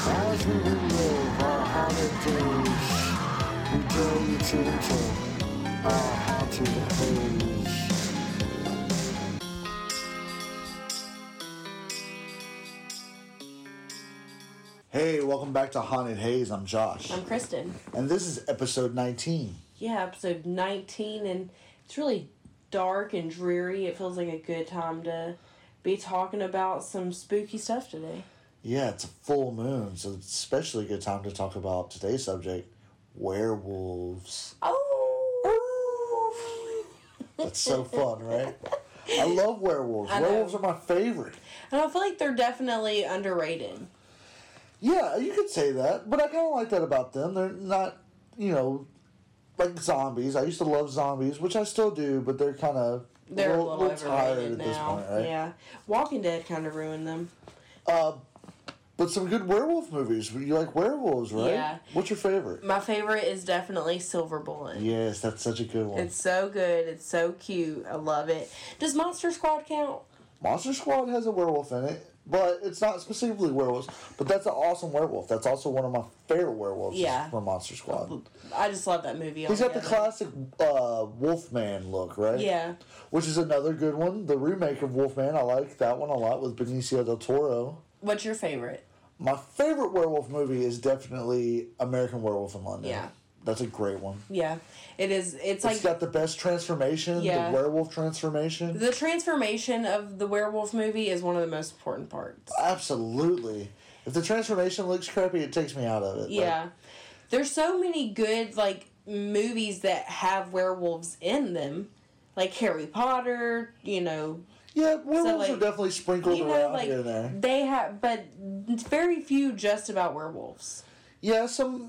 As we relive our holidays, we draw you into our haunted haze. Hey, welcome back to Haunted Haze. I'm Josh. I'm Kristen. And this is episode 19. Yeah, episode 19, and it's really dark and dreary. It feels like a good time to be talking about some spooky stuff today. Yeah, it's a full moon, so it's especially a good time to talk about today's subject, werewolves. Oh! That's so fun, right? I love werewolves. Werewolves are my favorite. And I feel like they're definitely underrated. Yeah, you could say that, but I kind of like that about them. They're not, like zombies. I used to love zombies, which I still do, but they're kind of a little tired overrated at now. this point, right? Yeah. Walking Dead kind of ruined them. But some good werewolf movies. You like werewolves, right? Yeah. What's your favorite? My favorite is definitely Silver Bullet. Yes, that's such a good one. It's so good. It's so cute. I love it. Does Monster Squad count? Monster Squad has a werewolf in it, but it's not specifically werewolves. But that's an awesome werewolf. That's also one of my favorite werewolves from Monster Squad. I just love that movie. He's got the classic Wolfman look, right? Yeah. Which is another good one. The remake of Wolfman, I like that one a lot with Benicio del Toro. What's your favorite? My favorite werewolf movie is definitely American Werewolf in London. Yeah. That's a great one. Yeah. It is. It's got the best transformation, the werewolf transformation. The transformation of the werewolf movie is one of the most important parts. Absolutely. If the transformation looks crappy, it takes me out of it. Yeah. There's so many good, movies that have werewolves in them. Like Harry Potter, Yeah, werewolves are definitely sprinkled around here and there. They have, but very few just about werewolves. Yeah, some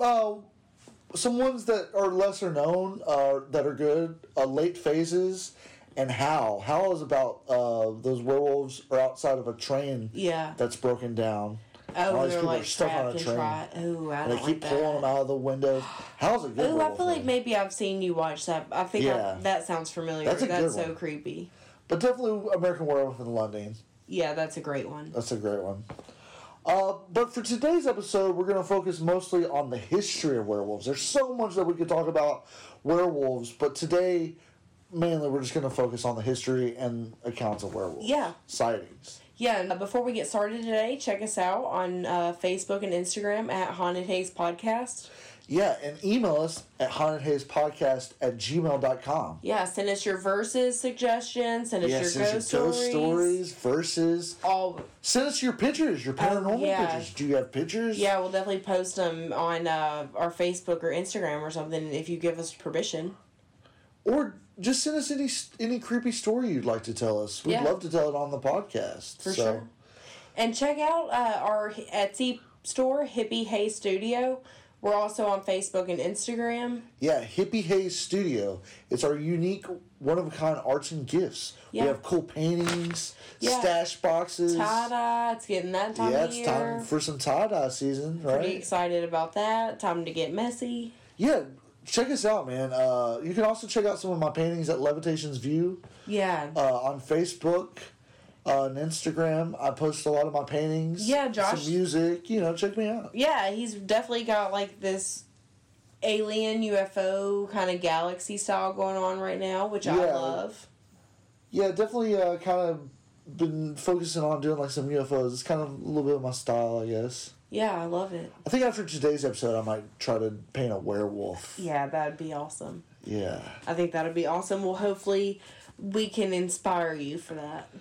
ones that are lesser known that are good. Late Phases and Howl. Howl is about those werewolves are outside of a train. Yeah. That's broken down. Oh, they're stuck on a train. Oh, I don't They keep pulling them out of the windows. How's a good werewolf? I feel like maybe I've seen you watch that. I think that sounds familiar. That's so creepy. But definitely American Werewolf in London. Yeah, that's a great one. That's a great one. But for today's episode, we're going to focus mostly on the history of werewolves. There's so much that we could talk about werewolves, but today, mainly, we're just going to focus on the history and accounts of werewolves. Yeah. Sightings. Yeah, and before we get started today, check us out on Facebook and Instagram at Haunted Haze Podcast. Yeah, and email us at hauntedhazepodcast@gmail.com. Yeah, send us your verses suggestions, send us your ghost stories, verses. Send us your pictures, your paranormal pictures. Do you have pictures? Yeah, we'll definitely post them on our Facebook or Instagram or something if you give us permission. Or just send us any creepy story you'd like to tell us. We'd love to tell it on the podcast. For sure. And check out our Etsy store, Hippie Haze Studio. We're also on Facebook and Instagram. Yeah, Hippie Haze Studio. It's our unique, one-of-a-kind arts and gifts. Yeah. We have cool paintings, stash boxes. Tie-dye. It's getting that time of year. Yeah, it's time for some tie-dye season, right? Pretty excited about that. Time to get messy. Yeah, check us out, man. You can also check out some of my paintings at Levitations View. Yeah. On Facebook. On Instagram, I post a lot of my paintings. Yeah, Josh. Some music, check me out. Yeah, he's definitely got this alien UFO kind of galaxy style going on right now, which I love. Yeah, definitely kind of been focusing on doing some UFOs. It's kind of a little bit of my style, I guess. Yeah, I love it. I think after today's episode, I might try to paint a werewolf. Yeah, that'd be awesome. Yeah. I think that'd be awesome. Well, hopefully we can inspire you for that.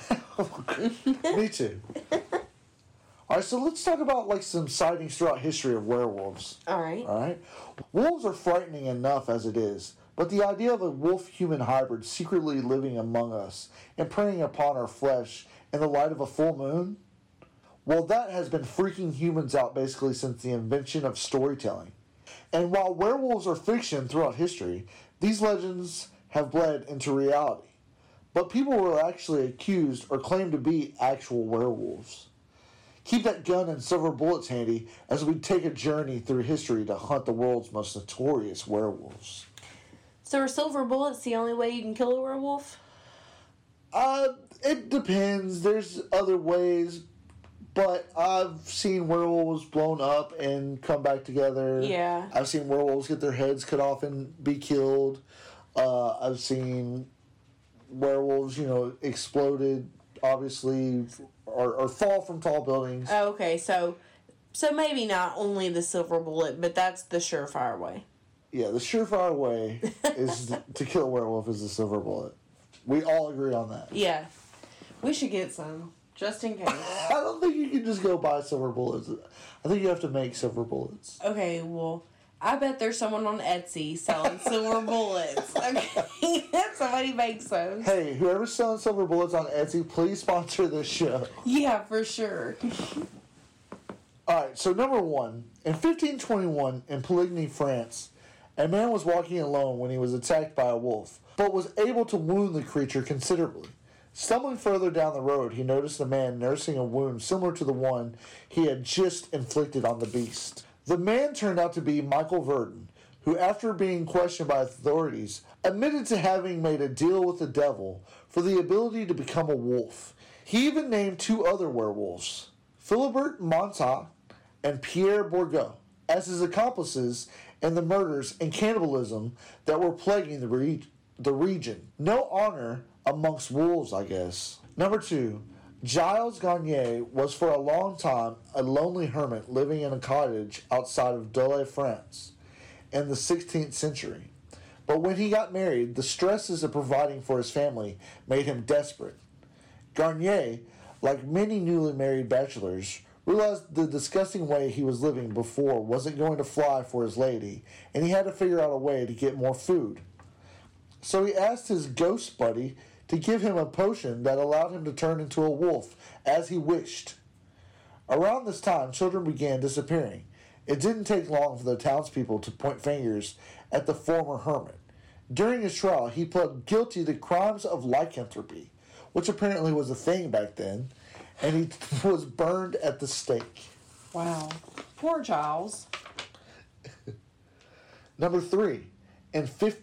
Me too. Alright, so let's talk about some sightings throughout history of werewolves. Alright. Wolves are frightening enough as it is, but the idea of a wolf-human hybrid secretly living among us and preying upon our flesh in the light of a full moon, well, that has been freaking humans out basically since the invention of storytelling. And while werewolves are fiction throughout history, these legends have bled into reality. But people were actually accused or claimed to be actual werewolves. Keep that gun and silver bullets handy as we take a journey through history to hunt the world's most notorious werewolves. So are silver bullets the only way you can kill a werewolf? It depends. There's other ways, But I've seen werewolves blown up and come back together. Yeah. I've seen werewolves get their heads cut off and be killed. I've seen werewolves, exploded, obviously, or fall from tall buildings. Okay, so maybe not only the silver bullet, but that's the surefire way. Yeah, the surefire way is to kill a werewolf is the silver bullet. We all agree on that. Yeah. We should get some, just in case. I don't think you can just go buy silver bullets. I think you have to make silver bullets. Okay, well, I bet there's someone on Etsy selling silver bullets. Okay, somebody makes those. Hey, whoever's selling silver bullets on Etsy, please sponsor this show. Yeah, for sure. Alright, so number 1. In 1521, in Poligny, France, a man was walking alone when he was attacked by a wolf, but was able to wound the creature considerably. Stumbling further down the road, he noticed a man nursing a wound similar to the one he had just inflicted on the beast. The man turned out to be Michael Verdon, who, after being questioned by authorities, admitted to having made a deal with the devil for the ability to become a wolf. He even named 2 other werewolves, Philibert Montat and Pierre Bourgault, as his accomplices in the murders and cannibalism that were plaguing the region. No honor amongst wolves, I guess. Number 2. Gilles Garnier was for a long time a lonely hermit living in a cottage outside of Dole, France, in the 16th century. But when he got married, the stresses of providing for his family made him desperate. Garnier, like many newly married bachelors, realized the disgusting way he was living before wasn't going to fly for his lady, and he had to figure out a way to get more food. So he asked his ghost buddy to give him a potion that allowed him to turn into a wolf as he wished. Around this time, children began disappearing. It didn't take long for the townspeople to point fingers at the former hermit. During his trial, he pled guilty to crimes of lycanthropy, which apparently was a thing back then, and he was burned at the stake. Wow. Poor Giles. Number 3. In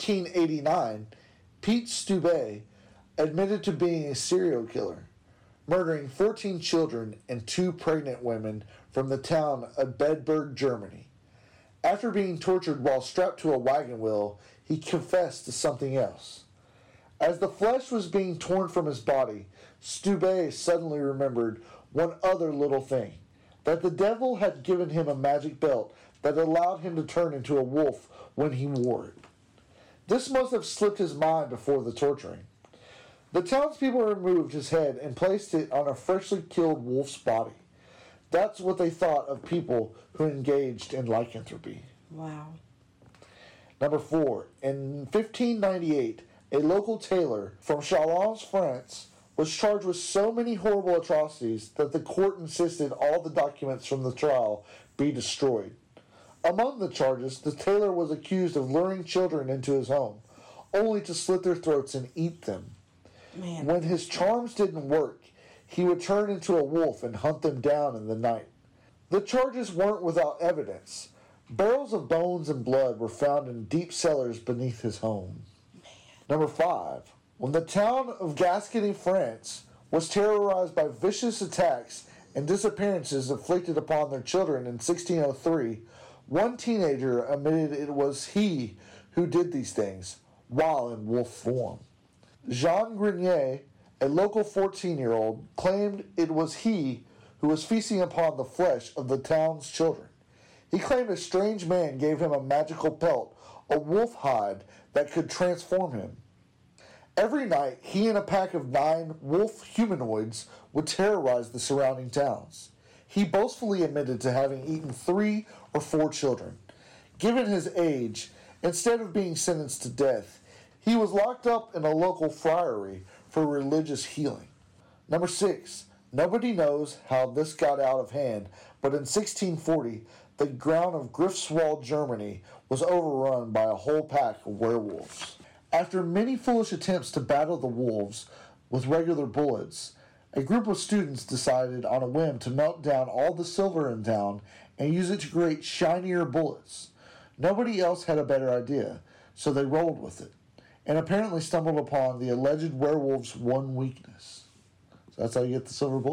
1589, Pete Stubbe admitted to being a serial killer, murdering 14 children and 2 pregnant women from the town of Bedburg, Germany. After being tortured while strapped to a wagon wheel, he confessed to something else. As the flesh was being torn from his body, Stubbe suddenly remembered one other little thing, that the devil had given him a magic belt that allowed him to turn into a wolf when he wore it. This must have slipped his mind before the torturing. The townspeople removed his head and placed it on a freshly killed wolf's body. That's what they thought of people who engaged in lycanthropy. Wow. Number 4. In 1598, a local tailor from Châlons, France, was charged with so many horrible atrocities that the court insisted all the documents from the trial be destroyed. Among the charges, the tailor was accused of luring children into his home, only to slit their throats and eat them. Man. When his charms didn't work, he would turn into a wolf and hunt them down in the night. The charges weren't without evidence. Barrels of bones and blood were found in deep cellars beneath his home. Number 5. When the town of Gascony, France, was terrorized by vicious attacks and disappearances inflicted upon their children in 1603, one teenager admitted it was he who did these things, while in wolf form. Jean Grenier, a local 14-year-old, claimed it was he who was feasting upon the flesh of the town's children. He claimed a strange man gave him a magical pelt, a wolf hide that could transform him. Every night, he and a pack of 9 wolf humanoids would terrorize the surrounding towns. He boastfully admitted to having eaten 3 or 4 children. Given his age, instead of being sentenced to death, he was locked up in a local friary for religious healing. Number 6. Nobody knows how this got out of hand, but in 1640, the ground of Greifswald, Germany, was overrun by a whole pack of werewolves. After many foolish attempts to battle the wolves with regular bullets, a group of students decided on a whim to melt down all the silver in town and use it to create shinier bullets. Nobody else had a better idea, so they rolled with it, and apparently stumbled upon the alleged werewolf's one weakness. So that's how you get the silver bullets.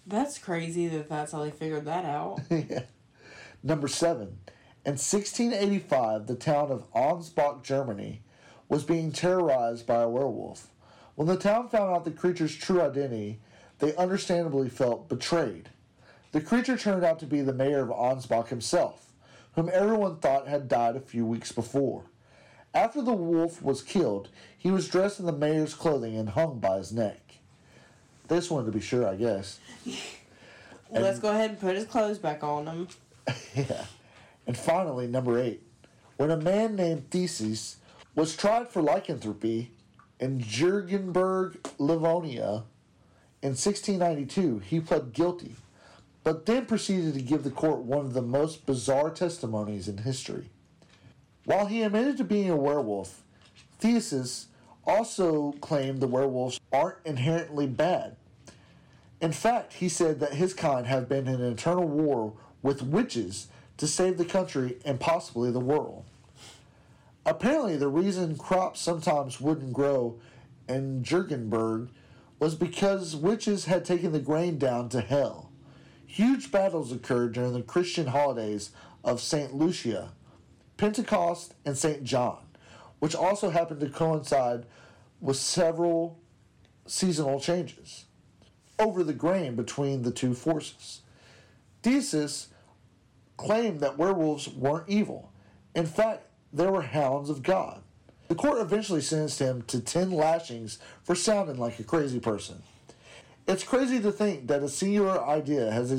That's crazy that that's how they figured that out. Yeah. Number 7. In 1685, the town of Ansbach, Germany, was being terrorized by a werewolf. When the town found out the creature's true identity, they understandably felt betrayed. The creature turned out to be the mayor of Ansbach himself, whom everyone thought had died a few weeks before. After the wolf was killed, he was dressed in the mayor's clothing and hung by his neck. They just wanted to be sure, I guess. Well, let's go ahead and put his clothes back on him. Yeah. And finally, number 8. When a man named Theseus was tried for lycanthropy in Jurgenberg, Livonia, in 1692, he pled guilty, but then proceeded to give the court one of the most bizarre testimonies in history. While he admitted to being a werewolf, Theseus also claimed the werewolves aren't inherently bad. In fact, he said that his kind have been in an eternal war with witches to save the country and possibly the world. Apparently, the reason crops sometimes wouldn't grow in Jurgenberg was because witches had taken the grain down to hell. Huge battles occurred during the Christian holidays of St. Lucia, Pentecost, and St. John, which also happened to coincide with several seasonal changes over the grain between the two forces. Theseus claimed that werewolves weren't evil. In fact, they were hounds of God. The court eventually sentenced him to 10 lashings for sounding like a crazy person. It's crazy to think that a singular idea has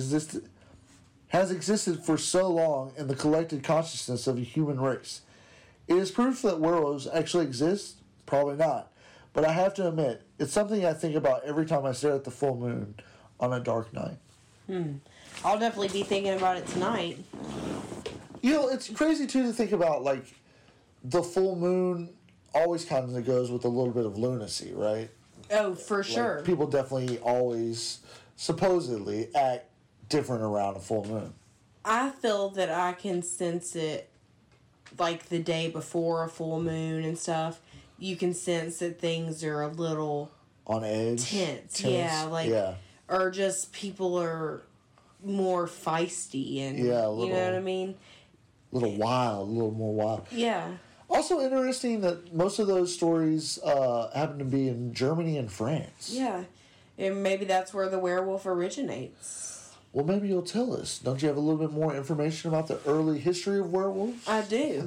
existed for so long in the collective consciousness of a human race. It is proof that werewolves actually exist? Probably not. But I have to admit, it's something I think about every time I stare at the full moon on a dark night. I'll definitely be thinking about it tonight. You know, it's crazy too to think about, like, the full moon always kind of goes with a little bit of lunacy, right? Oh, for sure. Like, people definitely always supposedly act different around a full moon. I feel that I can sense it, like, the day before a full moon and stuff. You can sense that things are a little on edge, tense. Yeah, like, yeah. Or just people are more feisty and yeah, you know what I mean? A little wild, a little more wild. Yeah. Also interesting that most of those stories happen to be in Germany and France. Yeah, and maybe that's where the werewolf originates. Well, maybe you'll tell us. Don't you have a little bit more information about the early history of werewolves? I do.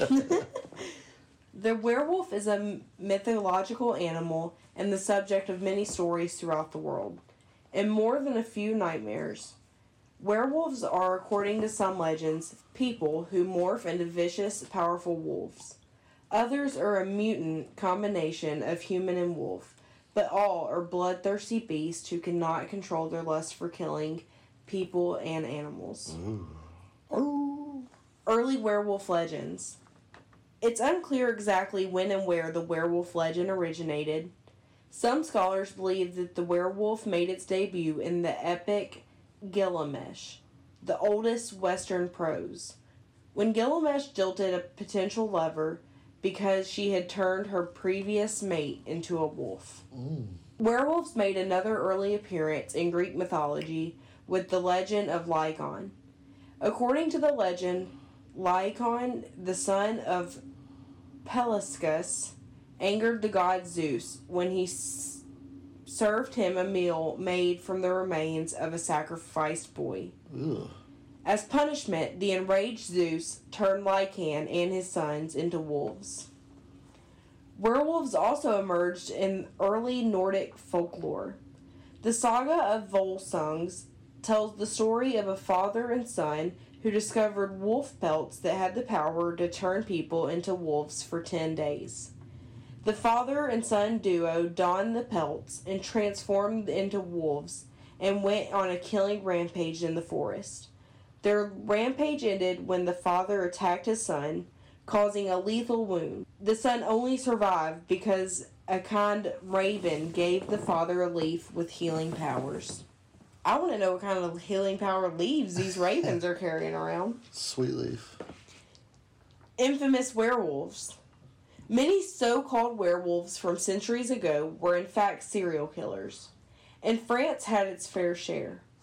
The werewolf is a mythological animal and the subject of many stories throughout the world. In more than a few nightmares, werewolves are, according to some legends, people who morph into vicious, powerful wolves. Others are a mutant combination of human and wolf, but all are bloodthirsty beasts who cannot control their lust for killing people and animals. Early werewolf legends. It's unclear exactly when and where the werewolf legend originated. Some scholars believe that the werewolf made its debut in the epic Gilgamesh, the oldest Western prose. When Gilgamesh jilted a potential lover because she had turned her previous mate into a wolf. Werewolves made another early appearance in Greek mythology with the legend of Lycaon. According to the legend, Lycaon, the son of Pelasgus, angered the god Zeus when he served him a meal made from the remains of a sacrificed boy. Ugh. As punishment, the enraged Zeus turned Lycaon and his sons into wolves. Werewolves also emerged in early Nordic folklore. The saga of Volsungs tells the story of a father and son who discovered wolf pelts that had the power to turn people into wolves for 10 days. The father and son duo donned the pelts and transformed into wolves and went on a killing rampage in the forest. Their rampage ended when the father attacked his son, causing a lethal wound. The son only survived because a kind raven gave the father a leaf with healing powers. I want to know what kind of healing power leaves these ravens are carrying around. Sweet leaf. Infamous werewolves. Many so-called werewolves from centuries ago were in fact serial killers, and France had its fair share.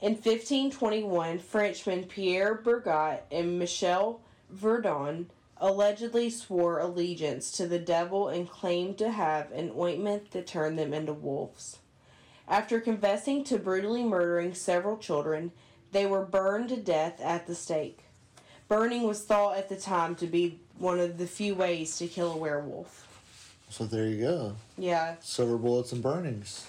In 1521, Frenchmen Pierre Bergot and Michel Verdun allegedly swore allegiance to the devil and claimed to have an ointment that turned them into wolves. After confessing to brutally murdering several children, they were burned to death at the stake. Burning was thought at the time to be one of the few ways to kill a werewolf. So there you go. Yeah. Silver bullets and burnings.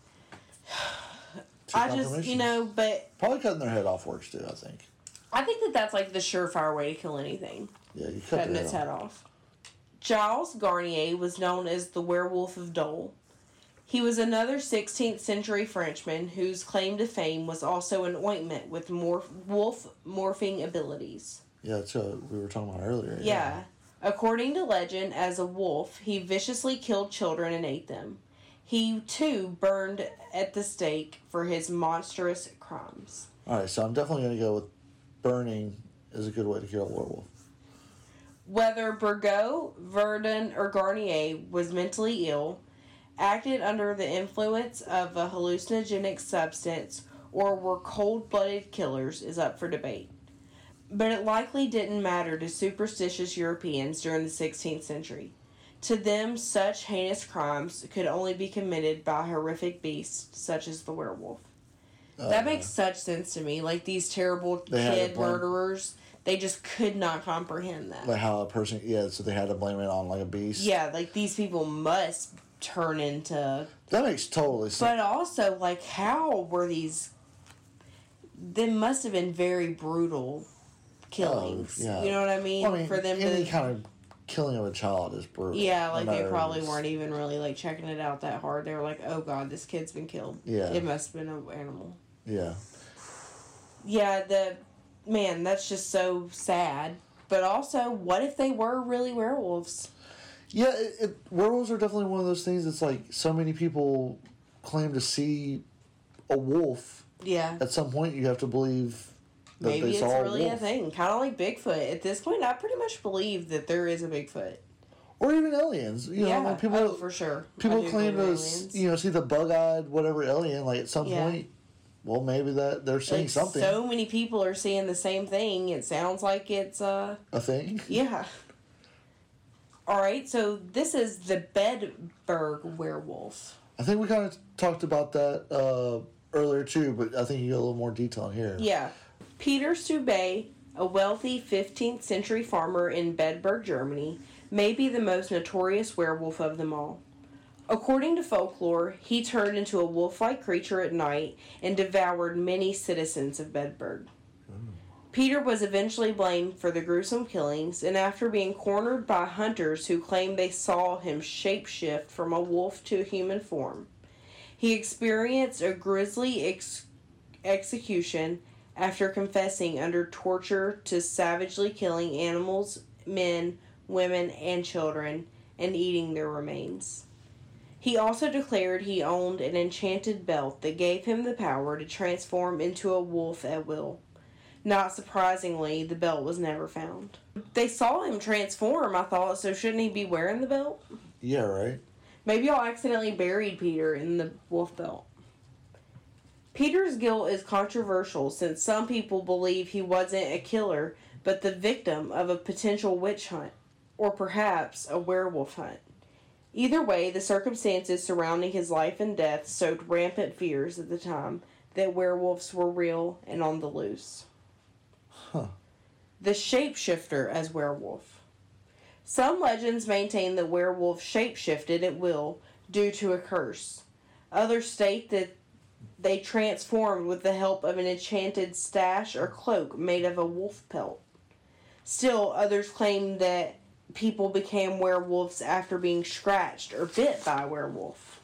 I just, but... Probably cutting their head off works too, I think. I think that that's like the surefire way to kill anything. Yeah, you cut cutting their its head head off. Giles Garnier was known as the Werewolf of Dole. He was another 16th century Frenchman whose claim to fame was also an ointment with wolf morphing abilities. Yeah, that's what we were talking about earlier. Yeah. According to legend, as a wolf, he viciously killed children and ate them. He, too, burned at the stake for his monstrous crimes. Alright, so I'm definitely going to go with burning is a good way to kill a werewolf. Whether Bergot, Verdun, or Garnier was mentally ill, acted under the influence of a hallucinogenic substance, or were cold-blooded killers is up for debate. But it likely didn't matter to superstitious Europeans during the 16th century. To them, such heinous crimes could only be committed by horrific beasts such as the werewolf. That makes such sense to me. Like, these terrible kid murderers, they just could not comprehend that. Like how a person, so they had to blame it on, like, a beast. Yeah, like, these people must turn into... That makes totally sense. But also, like, how were these... They must have been very brutal killings. Yeah. You know what I mean? Well, I mean, for them any to... kind of killing of a child is brutal. Yeah, like, they probably weren't even really, like, checking it out that hard. They were like, oh, God, this kid's been killed. Yeah. It must have been an animal. Yeah. Yeah, man, that's just so sad. But also, what if they were really werewolves? Yeah, werewolves are definitely one of those things that's like so many people claim to see a wolf. Yeah. At some point, you have to believe that maybe they saw it's really a wolf. a thing. Kind of like Bigfoot. At this point, I pretty much believe that there is a Bigfoot. Or even aliens. You know, like people, for sure. People claim to, see the bug-eyed whatever alien. Like, at some point, well, maybe that they're seeing something. So many people are seeing the same thing. It sounds like it's a thing. Yeah. All right, so this is the Bedburg werewolf. I think we kind of talked about that earlier too, but I think you got a little more detail here. Yeah. Peter Soubey, a wealthy 15th century farmer in Bedburg, Germany, may be the most notorious werewolf of them all. According to folklore, he turned into a wolf-like creature at night and devoured many citizens of Bedburg. Peter was eventually blamed for the gruesome killings, and after being cornered by hunters who claimed they saw him shapeshift from a wolf to a human form, he experienced a grisly execution after confessing under torture to savagely killing animals, men, women, and children, and eating their remains. He also declared he owned an enchanted belt that gave him the power to transform into a wolf at will. Not surprisingly, the belt was never found. They saw him transform, I thought, so shouldn't he be wearing the belt? Yeah, right. Maybe y'all accidentally buried Peter in the wolf belt. Peter's guilt is controversial since some people believe he wasn't a killer, but the victim of a potential witch hunt, or perhaps a werewolf hunt. Either way, the circumstances surrounding his life and death sowed rampant fears at the time that werewolves were real and on the loose. The shapeshifter as werewolf. Some legends maintain that werewolves shapeshifted at will due to a curse. Others state that they transformed with the help of an enchanted stash or cloak made of a wolf pelt. Still, others claim that people became werewolves after being scratched or bit by a werewolf.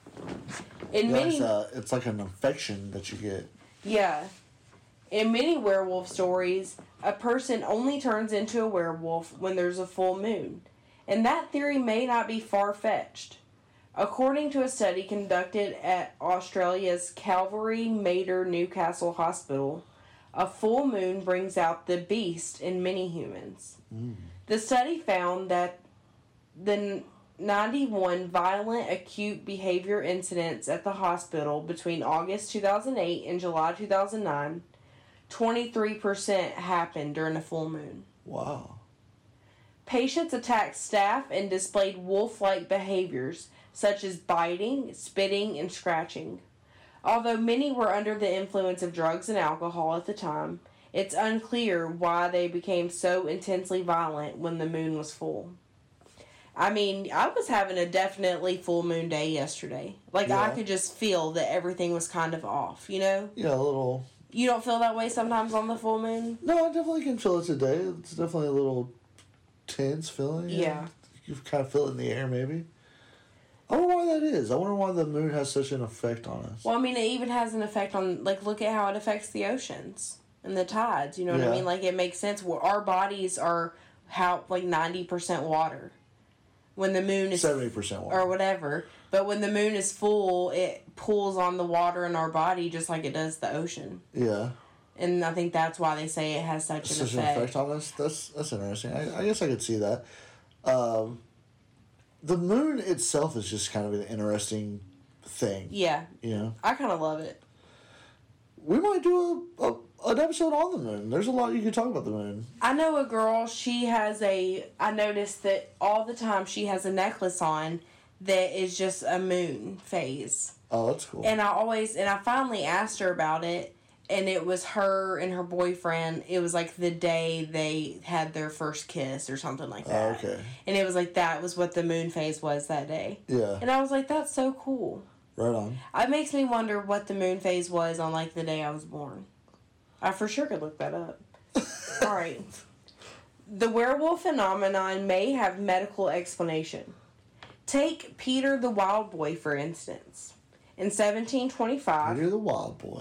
It's like an infection that you get. Yeah. In many werewolf stories, a person only turns into a werewolf when there's a full moon, and that theory may not be far-fetched. According to a study conducted at Australia's Calvary Mater Newcastle Hospital, a full moon brings out the beast in many humans. The study found that the 91 violent acute behavior incidents at the hospital between August 2008 and July 2009, 23% happened during a full moon. Wow. Patients attacked staff and displayed wolf-like behaviors, such as biting, spitting, and scratching. Although many were under the influence of drugs and alcohol at the time, it's unclear why they became so intensely violent when the moon was full. I mean, I was having a definitely full moon day yesterday. Like, Yeah. I could just feel that everything was kind of off, you know? Yeah, a little... You don't feel that way sometimes on the full moon? No, I definitely can feel it today. It's definitely a little tense feeling. Yeah. You kind of feel it in the air, maybe. I wonder why that is. I wonder why the moon has such an effect on us. Well, I mean, it even has an effect on, like, look at how it affects the oceans and the tides, you know what I Yeah. mean? Like, it makes sense. Our bodies are, 90% water. When the moon is... 70% water. Or whatever. But when the moon is full, it pulls on the water in our body just like it does the ocean. Yeah. And I think that's why they say it has such an effect. On us? That's interesting. I guess I could see that. The moon itself is just kind of an interesting thing. Yeah. You know? I kind of love it. We might do an episode on the moon. There's a lot you could talk about the moon. I know a girl, I noticed that all the time she has a necklace on that is just a moon phase. Oh, that's cool. And I finally asked her about it, and it was her and her boyfriend. It was like the day they had their first kiss or something like that. Oh, okay. And it was like that was what the moon phase was that day. Yeah. And I was like, that's so cool. Right on. It makes me wonder what the moon phase was on like the day I was born. I for sure could look that up. All right. The werewolf phenomenon may have medical explanation. Take Peter the Wild Boy, for instance. In 1725... You're the wild boy.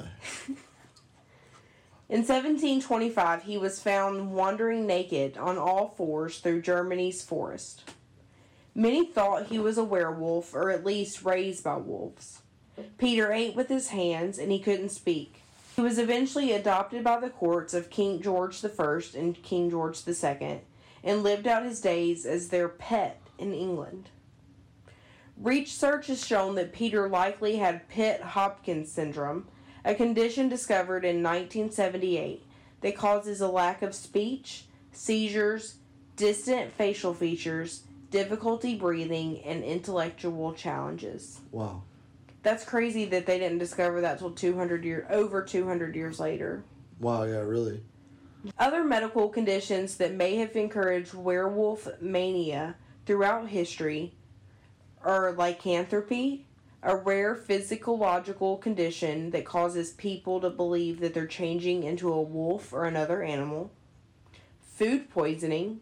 In 1725, he was found wandering naked on all fours through Germany's forest. Many thought he was a werewolf, or at least raised by wolves. Peter ate with his hands, and he couldn't speak. He was eventually adopted by the courts of King George I and King George II, and lived out his days as their pet in England. Research has shown that Peter likely had Pitt-Hopkins syndrome, a condition discovered in 1978 that causes a lack of speech, seizures, distant facial features, difficulty breathing, and intellectual challenges. Wow. That's crazy that they didn't discover that till over 200 years later. Wow, yeah, really. Other medical conditions that may have encouraged werewolf mania throughout history are lycanthropy, a rare physiological condition that causes people to believe that they're changing into a wolf or another animal, food poisoning,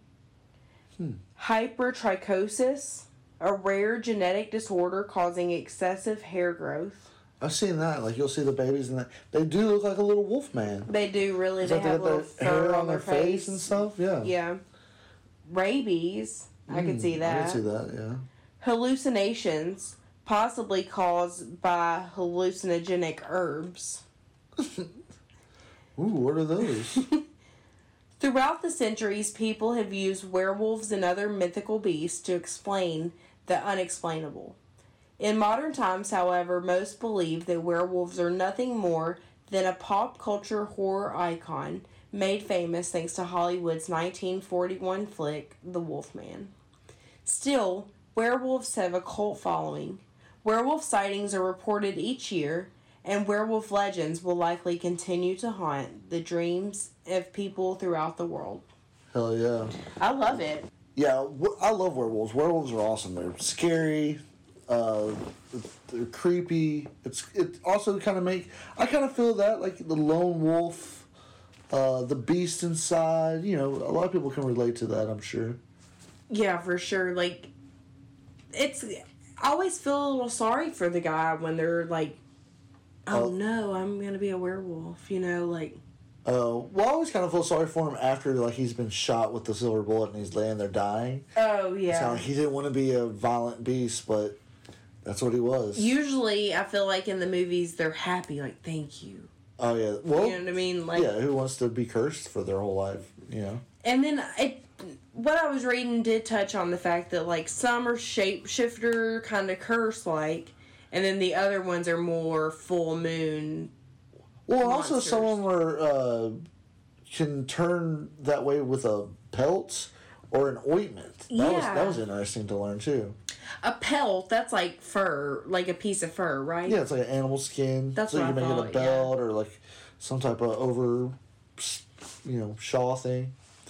hypertrichosis, a rare genetic disorder causing excessive hair growth. I've seen that. Like, you'll see the babies, and they do look like a little wolf man. They do really. It's They like they have got little the fur hair on their face and stuff. Yeah. Yeah. Rabies. I could see that. I could see that, yeah. Hallucinations, possibly caused by hallucinogenic herbs. Ooh, what are those? Throughout the centuries, people have used werewolves and other mythical beasts to explain the unexplainable. In modern times, however, most believe that werewolves are nothing more than a pop culture horror icon made famous thanks to Hollywood's 1941 flick, The Wolfman. Still, werewolves have a cult following. Werewolf sightings are reported each year, and werewolf legends will likely continue to haunt the dreams of people throughout the world. Hell yeah. I love it. Yeah, I love werewolves. Werewolves are awesome. They're scary. They're creepy. It also kind of I kind of feel that, like the lone wolf, the beast inside. You know, a lot of people can relate to that, I'm sure. Yeah, for sure. Like, I always feel a little sorry for the guy when they're like, oh no, I'm gonna be a werewolf, you know, like. Well, I always kind of feel sorry for him after, like, he's been shot with the silver bullet and he's laying there dying. Oh, yeah. So he didn't want to be a violent beast, but that's what he was. Usually, I feel like in the movies, they're happy, like, thank you. Oh, yeah. Well, you know what I mean? Like, yeah, who wants to be cursed for their whole life, you know? And then what I was reading did touch on the fact that, like, some are shapeshifter, kind of curse-like, and then the other ones are more full moon. Well, monsters. also some of them are, can turn that way with a pelt or an ointment. That was interesting to learn, too. A pelt, that's like fur, like a piece of fur, right? Yeah, it's like an animal skin. That's so what you I can make thought, it a belt or like some type of over, shawl thing.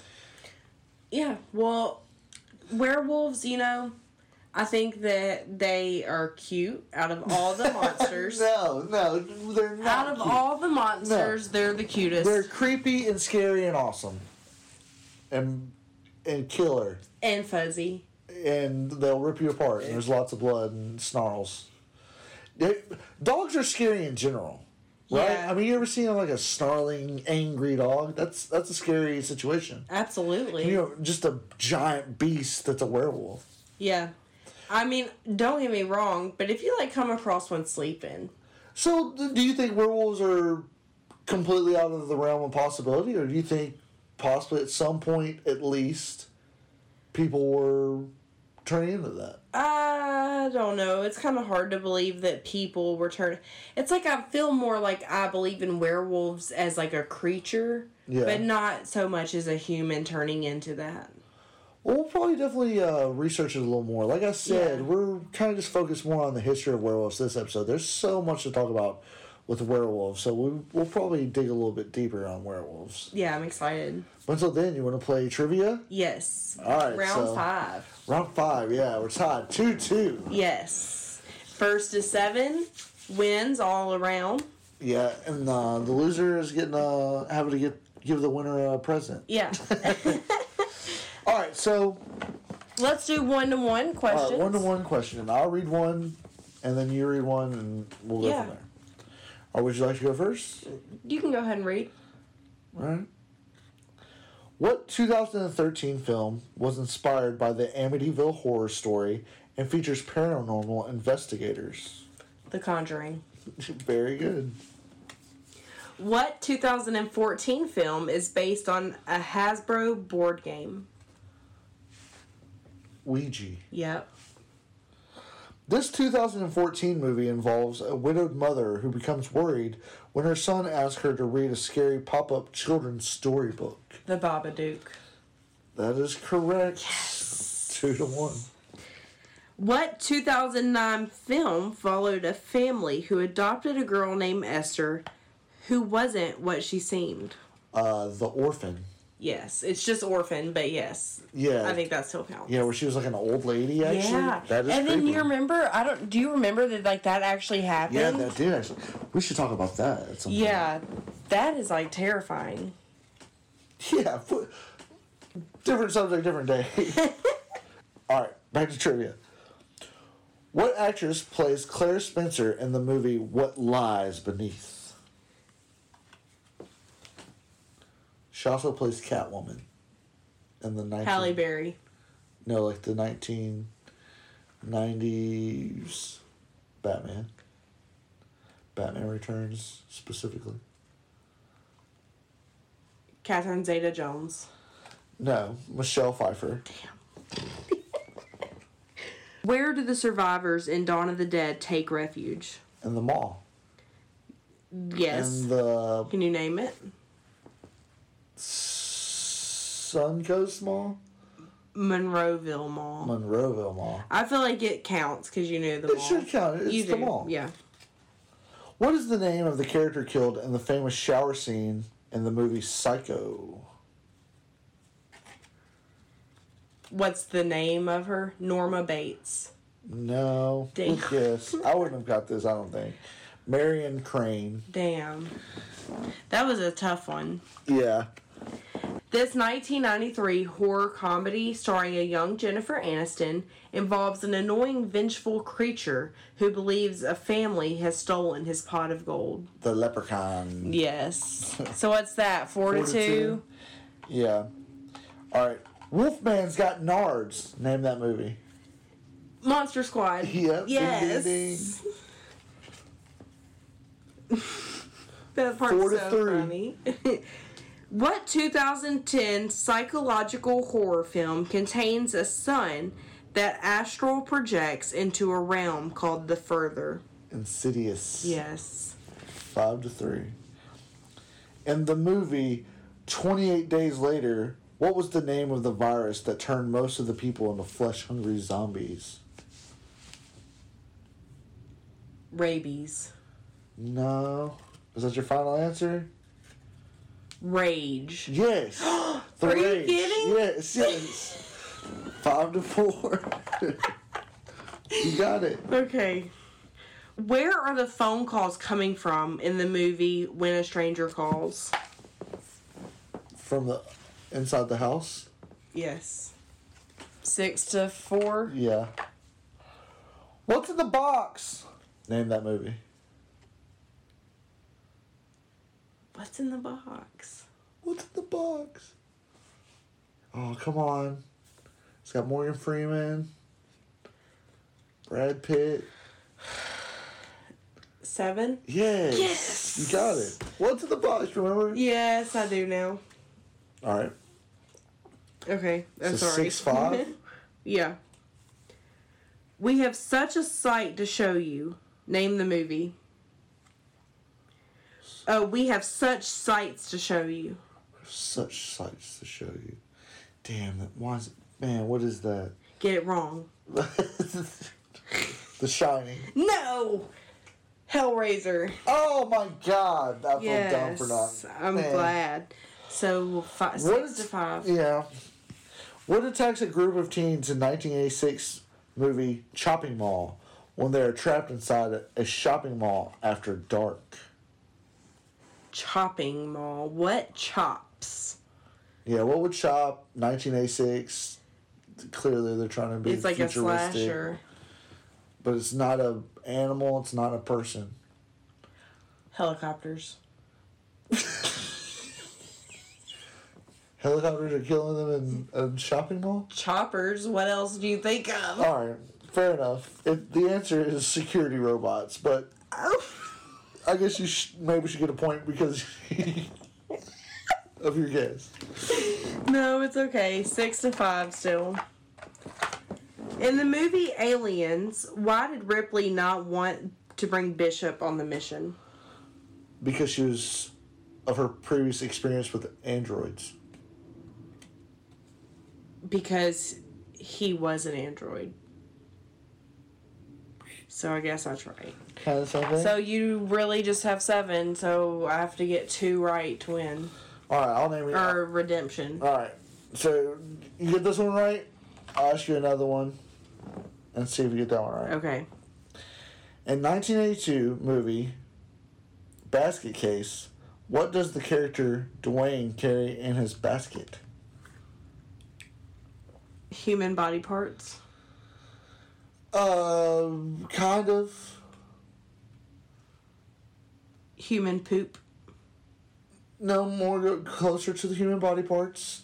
Yeah, well, werewolves, I think that they are cute out of all the monsters. No, they're not. Out of cute. all the monsters, they're the cutest. They're creepy and scary and awesome. And killer. And fuzzy. And they'll rip you apart, and there's lots of blood and snarls. Dogs are scary in general, right? Yeah. I mean, you ever seen like a snarling, angry dog? That's a scary situation. Absolutely. Just a giant beast that's a werewolf. Yeah. I mean, don't get me wrong, but if you, come across one sleeping. So, do you think werewolves are completely out of the realm of possibility, or do you think possibly at some point, at least, people were turning into that? I don't know. It's kind of hard to believe that people were turning. It's like I feel more like I believe in werewolves as like a creature, but not so much as a human turning into that. Well, we'll probably definitely research it a little more. Like I said, we're kind of just focused more on the history of werewolves this episode. There's so much to talk about with werewolves, so we'll probably dig a little bit deeper on werewolves. Yeah, I'm excited. But until then, you want to play trivia? Yes. All right. Round 5. Round 5, yeah. We're tied 2-2. Yes. First to 7 wins all around. Yeah, and the loser is getting having to give the winner a present. Yeah. All right, so let's do 1-to-1 questions. 1-to-1 question. I'll read one, and then you read one, and we'll go from there. Or would you like to go first? You can go ahead and read. All right. What 2013 film was inspired by the Amityville horror story and features paranormal investigators? The Conjuring. Very good. What 2014 film is based on a Hasbro board game? Ouija. Yep. This 2014 movie involves a widowed mother who becomes worried when her son asks her to read a scary pop-up children's storybook. The Babadook. That is correct. Yes. 2-1. What 2009 film followed a family who adopted a girl named Esther who wasn't what she seemed? The Orphan. Yes, it's just Orphan, but yes. Yeah. I think that still counts. Yeah, where she was like an old lady, actually. Yeah. That is and then creepy. you remember, do you remember that that actually happened? Yeah, that did actually. We should talk about that at some point. Yeah, that is terrifying. Yeah, different subject, different day. All right, back to trivia. What actress plays Claire Spencer in the movie What Lies Beneath? She also plays Catwoman in the Halle Berry. No, like the 1990s Batman. Batman Returns, specifically. Catherine Zeta-Jones. No, Michelle Pfeiffer. Damn. Where do the survivors in Dawn of the Dead take refuge? In the mall. Yes. And the Can you name it? Suncoast Mall? Monroeville Mall. Monroeville Mall. I feel like it counts because you knew the mall. It should count. It's the mall. Yeah. What is the name of the character killed in the famous shower scene in the movie Psycho? What's the name of her? Norma Bates. No. Damn. Yes. I wouldn't have got this, I don't think. Marion Crane. Damn. That was a tough one. Yeah. This 1993 horror comedy starring a young Jennifer Aniston involves an annoying, vengeful creature who believes a family has stolen his pot of gold. The Leprechaun. Yes. So what's that? 4-2? Yeah. All right. Wolfman's Got Nards. Name that movie. Monster Squad. Yep. Yes. Ding, ding, That part's 4-3. so funny. What 2010 psychological horror film contains a son that astral projects into a realm called the Further? Insidious. Yes. 5-3. In the movie 28 Days Later, what was the name of the virus that turned most of the people into flesh-hungry zombies? Rabies. No. Is that your final answer? Rage. Yes. The Are you Rage. kidding? Yes. 5-4. You got it. Okay. Where are the phone calls coming from in the movie When a Stranger Calls? From the inside the house? Yes. 6-4. Yeah. What's in the box? Name that movie. What's in the box? What's in the box? Oh, come on. It's got Morgan Freeman, Brad Pitt. 7? Yes. Yes. You got it. What's in the box, remember? Yes, I do now. All right. Okay, I'm So sorry. 6-5? Yeah. We have such a sight to show you. Name the movie. Oh, we have such sights to show you. Such sights to show you. Damn, why is it... Man, what is that? Get it wrong. The Shining. No! Hellraiser. Oh my God! I feel dumb Yes, for not. I'm Man. glad. So, 6-5. Yeah. What attacks a group of teens in 1986 movie Chopping Mall when they are trapped inside a shopping mall after dark? Chopping mall. What chops? Yeah, what would Chop 1986? Clearly, they're trying to be It's like a futuristic, slasher. but it's not a animal. It's not a person. Helicopters. Helicopters are killing them in a shopping mall? Choppers. What else do you think of? Alright, fair enough. The answer is security robots, but I guess you maybe should get a point because of your guess. No, it's okay. 6-5 still. In the movie Aliens, why did Ripley not want to bring Bishop on the mission? Because she was of her previous experience with androids. Because he was an android. So I guess that's right. Kind of something. So you really just have 7, so I have to get 2 right to win. Alright, I'll name you. Or redemption. Alright, so you get this one right, I'll ask you another one and see if you get that one right. Okay. In 1982 movie Basket Case, what does the character Dwayne carry in his basket? Human body parts. Kind of. Human poop. No, more closer to the human body parts.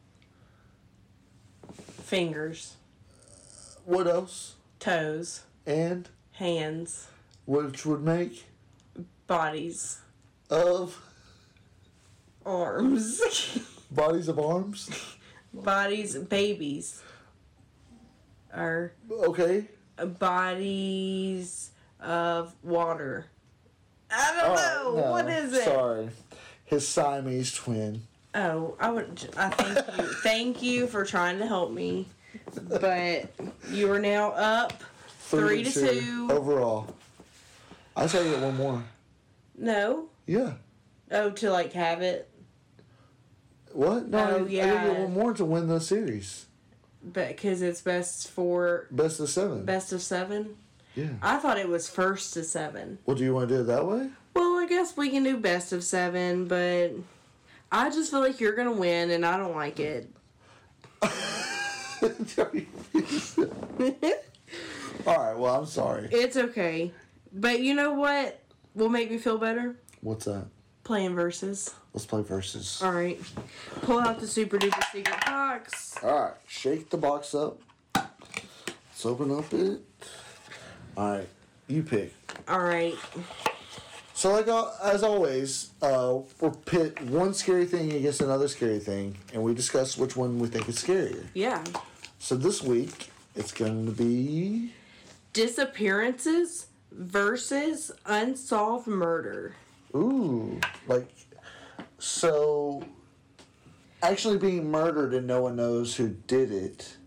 Fingers. What else? Toes. And Hands. which would make Bodies. of Arms. bodies of arms. Bodies. Babies. Or Okay. bodies of water. I don't know. No, What is it? Sorry, his Siamese twin. Oh, I thank you. Thank you for trying to help me. But you are now up 3-2. overall. I say get one more. No. Yeah. Oh, to like have it. What? No, Oh, I gotta yeah. get one more to win the series. But because it's best Best of 7. of 7. Yeah. I thought it was first to 7. Well, do you want to do it that way? Well, I guess we can do best of 7, but I just feel like you're gonna win, and I don't like it. All right. Well, I'm sorry. It's okay, but you know what will make me feel better? What's that? Playing verses. Let's play versus. All right, pull out the super duper secret box. All right. Shake the box up. Let's open up it. All right. You pick. All right. So, like as always, we'll pit one scary thing against another scary thing, and we discuss which one we think is scarier. Yeah. So this week, it's going to be... Disappearances versus unsolved murder. Ooh. Like, so... Actually being murdered and no one knows who did it,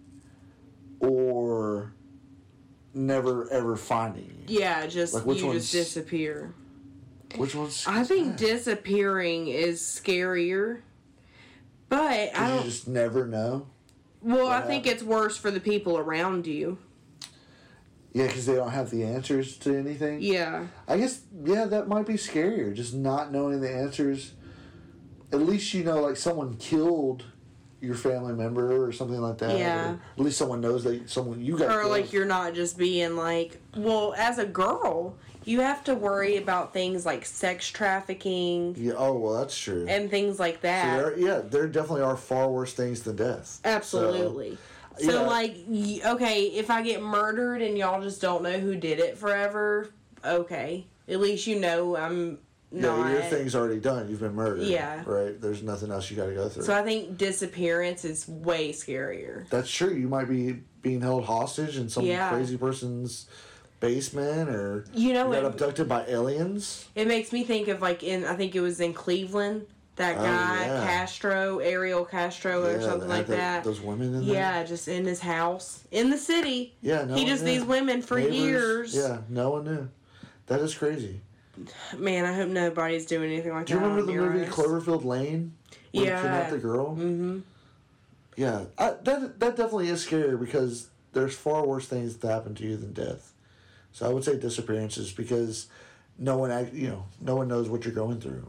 or never ever finding you. Yeah, just like which you one's, just disappear. Which one's? I think disappearing is scarier, but I don't. You just never know. Well, I think it's worse for the people around you. Yeah, because they don't have the answers to anything. Yeah. I guess that might be scarier. Just not knowing the answers. At least you know, like, someone killed your family member or something like that. Yeah. Or at least someone knows that someone you got Or, killed. like, you're not just being like... Well, as a girl, you have to worry about things like sex trafficking. Yeah. Oh, well, that's true. And things like that. So there definitely are far worse things than death. Absolutely. So, yeah. like, okay, if I get murdered and y'all just don't know who did it forever, okay. At least you know I'm... Yeah, your thing's already done. You've been murdered. Yeah. Right? There's nothing else you got to go through. So I think disappearance is way scarier. That's true. You might be being held hostage in some crazy person's basement, or you got abducted by aliens. It makes me think of, like, I think it was in Cleveland, that guy, Ariel Castro or something like that. Those women in there? Yeah, just in his house. In the city. Yeah, no one knew. These women for years. Yeah, no one knew. That is crazy. Man, I hope nobody's doing anything like that. Do you remember the movie Cloverfield Lane? Where they kidnapped the girl? Mm-hmm. Yeah, that definitely is scary because there's far worse things that happen to you than death. So I would say disappearances because no one knows what you're going through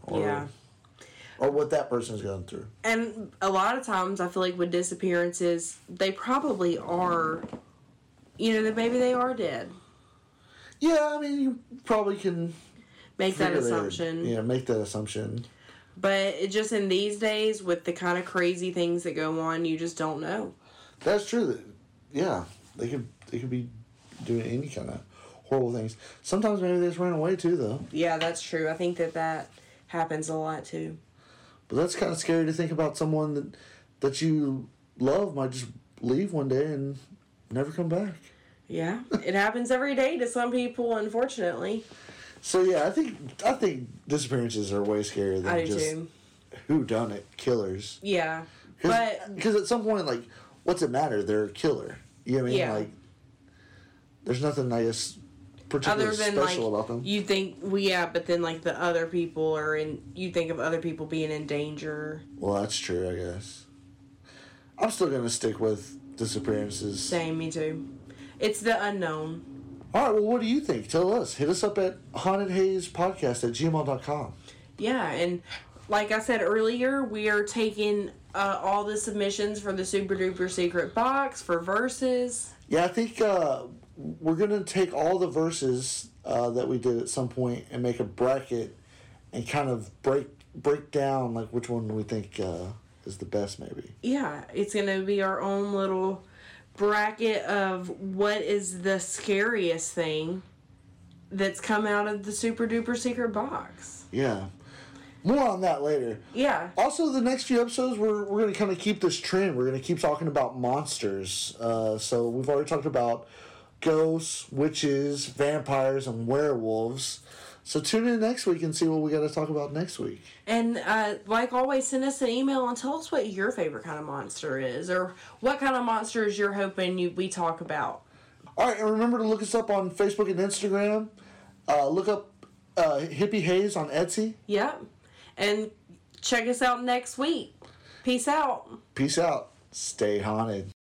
or what that person is going through. And a lot of times I feel like with disappearances, they probably are, that maybe they are dead. Yeah, I mean, you probably can make that assumption. Yeah, make that assumption. But it just in these days, with the kind of crazy things that go on, you just don't know. That's true. Yeah, they could be doing any kind of horrible things. Sometimes maybe they just ran away too, though. Yeah, that's true. I think that happens a lot too. But that's kind of scary to think about. Someone that you love might just leave one day and never come back. Yeah, it happens every day to some people, unfortunately. So yeah, I think disappearances are way scarier than just whodunit killers. Yeah, because at some point, like, what's it matter? They're a killer. You know what I mean? Yeah. Like, there's nothing, I guess, particularly special about them. You think, but then, like, the other people you think of other people being in danger. Well, that's true, I guess. I'm still gonna stick with disappearances. Same, me too. It's the unknown. All right, well, what do you think? Tell us. Hit us up at hauntedhazepodcast@gmail.com. Yeah, and like I said earlier, we are taking all the submissions for the Super Duper Secret Box for verses. Yeah, I think we're going to take all the verses that we did at some point and make a bracket and kind of break down like which one we think is the best, maybe. Yeah, it's going to be our own little bracket of what is the scariest thing that's come out of the Super Duper Secret Box. Yeah. More on that later. Yeah. Also, the next few episodes, we're going to kind of keep this trend. We're going to keep talking about monsters. So we've already talked about ghosts, witches, vampires, and werewolves. So tune in next week and see what we got to talk about next week. And like always, send us an email and tell us what your favorite kind of monster is, or what kind of monsters you're hoping we talk about. All right, and remember to look us up on Facebook and Instagram. Look up Hippie Haze on Etsy. Yep. And check us out next week. Peace out. Peace out. Stay haunted.